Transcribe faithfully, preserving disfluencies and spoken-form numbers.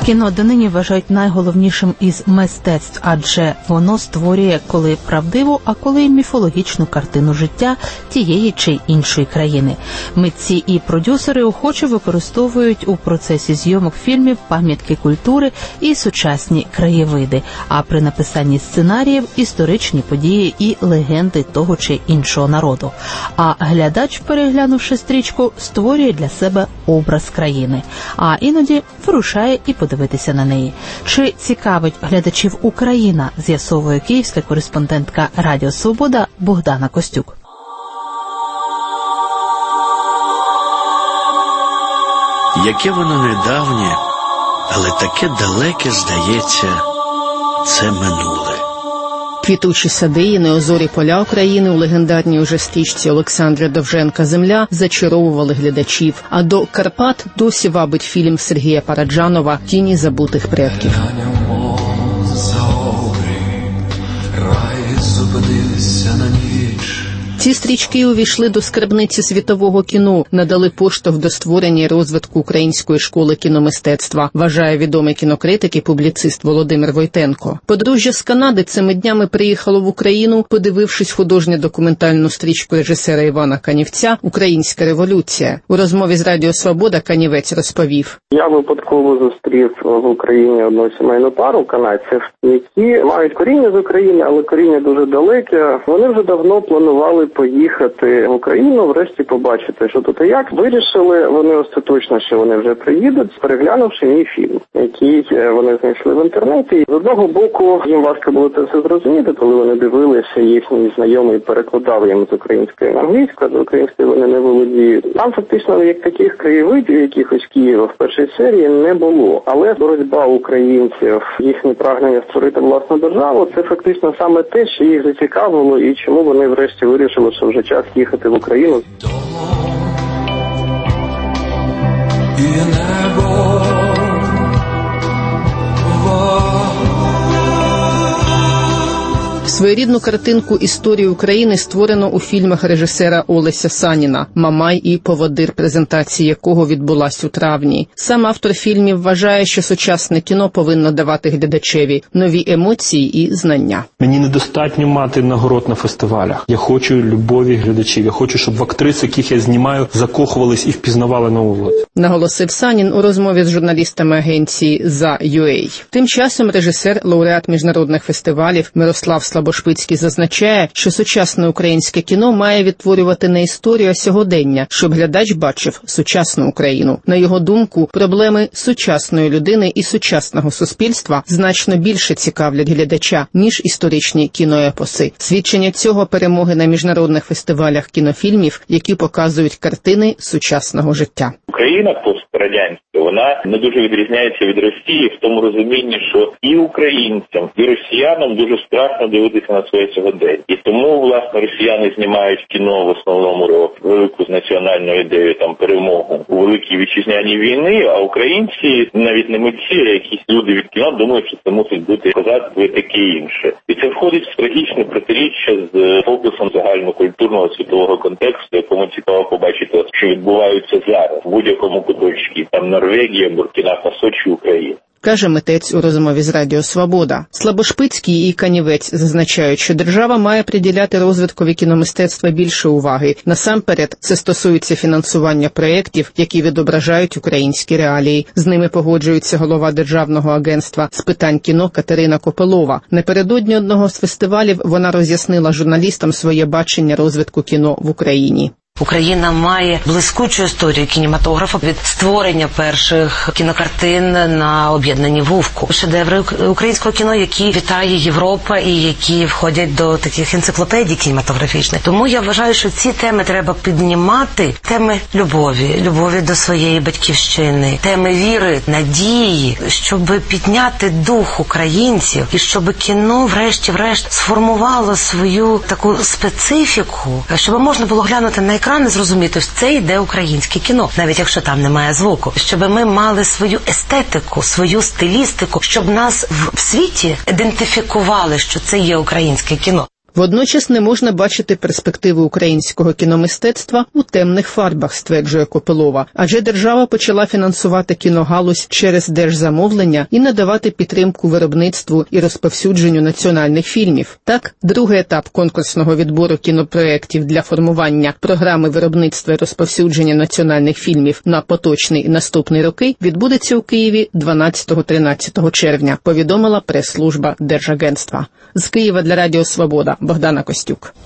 Кіно донині вважають найголовнішим із мистецтв, адже воно створює коли правдиву, а коли міфологічну картину життя тієї чи іншої країни. Митці і продюсери охоче використовують у процесі зйомок фільмів пам'ятки культури і сучасні краєвиди, а при написанні сценаріїв – історичні події і легенди того чи іншого народу. А глядач, переглянувши стрічку, створює для себе образ країни, а іноді вирушає і подивитися на неї. Чи цікавить глядачів Україна, з'ясовує київська кореспондентка Радіо Свобода Богдана Костюк. Яке воно недавнє, але таке далеке, здається, це минуле. Квітучі сади і неозорі поля України у легендарній уже стрічці Олександра Довженка «Земля» зачаровували глядачів, а до Карпат досі вабить фільм Сергія Параджанова «Тіні забутих предків». Ці стрічки увійшли до скарбниці світового кіно, надали поштовх до створення і розвитку української школи кіномистецтва, вважає відомий кінокритик і публіцист Володимир Войтенко. Подружжя з Канади цими днями приїхало в Україну, подивившись художньо-документальну стрічку режисера Івана Канівця «Українська революція». У розмові з Радіо Свобода Канівець розповів. Я випадково зустрів в Україні одну сімейну пару канадців, які мають коріння з України, але коріння дуже далеке. Вони вже давно планували поїхати в Україну, врешті побачити, що тут і як. Вирішили вони остаточно, що вони вже приїдуть, переглянувши мій фільм, який вони знайшли в інтернеті. З одного боку, їм важко було це все зрозуміти, коли вони дивилися, їхній знайомий перекладав їм з української на англійську, а з української вони не володіють. Там фактично як таких краєвидів, якихось Києва в першій серії не було. Але боротьба українців, їхнє прагнення створити власну державу, це фактично саме те, що їх зацікавило і чому вони врешті вирішили, що вже час їхати в Україну. І небо Своєрідну картинку історії України створено у фільмах режисера Олеся Саніна «Мамай» і «Поводир», презентація якого відбулась у травні. Сам автор фільмів вважає, що сучасне кіно повинно давати глядачеві нові емоції і знання. Мені недостатньо мати нагород на фестивалях. Я хочу любові глядачів. Я хочу, щоб в актрис, яких я знімаю, закохувались і впізнавали нову владу. Наголосив Санін у розмові з журналістами агенції «За.ю ей». Тим часом режисер, лауреат міжнародних фестивалів Мирослав Слабошпицький зазначає, що сучасне українське кіно має відтворювати не історію, а сьогодення, щоб глядач бачив сучасну Україну. На його думку, проблеми сучасної людини і сучасного суспільства значно більше цікавлять глядача, ніж історичні кіноепоси. Свідчення цього – перемоги на міжнародних фестивалях кінофільмів, які показують картини сучасного життя. Україна пострадянська, вона не дуже відрізняється від Росії в тому розумінні, що і українцям, і росіянам дуже страшно дивитися на своє сьогодення. І тому, власне, росіяни знімають кіно в основному про велику національну ідею, там, перемогу у Великій Вітчизняній війни, а українці, навіть не митці, а якісь люди від кіно, думають, що це мусить бути козацтво і таке інше. І це входить в трагічне протиріччя з фокусом загальнокультурного світового контексту, якому цікаво побачити, що відбувається зараз в будь-якому куточці, там Норвегія, Буркіна-Фасо чи Україна. Каже митець у розмові з Радіо Свобода. Слабошпицький і Канівець зазначають, що держава має приділяти розвиткові кіномистецтва більше уваги. Насамперед, це стосується фінансування проєктів, які відображають українські реалії. З ними погоджується голова Державного агентства з питань кіно Катерина Копилова. Напередодні одного з фестивалів вона роз'яснила журналістам своє бачення розвитку кіно в Україні. Україна має блискучу історію кінематографу від створення перших кінокартин на об'єднанні Вувку. Шедеври українського кіно, які вітає Європа і які входять до таких енциклопедій кінематографічних. Тому я вважаю, що ці теми треба піднімати. Теми любові, любові до своєї батьківщини, теми віри, надії, щоб підняти дух українців і щоб кіно врешті-врешт сформувало свою таку специфіку, щоб можна було глянути на екран і зрозуміти, що це йде українське кіно, навіть якщо там немає звуку. Щоб ми мали свою естетику, свою стилістику, щоб нас в світі ідентифікували, що це є українське кіно. Водночас не можна бачити перспективи українського кіномистецтва у темних фарбах, стверджує Копилова, адже держава почала фінансувати кіногалузь через держзамовлення і надавати підтримку виробництву і розповсюдженню національних фільмів. Так, другий етап конкурсного відбору кінопроєктів для формування програми виробництва і розповсюдження національних фільмів на поточний і наступний роки відбудеться у Києві дванадцятого-тринадцятого червня, повідомила прес-служба Держагентства. З Києва для Радіо Свобода Богдана Костюк.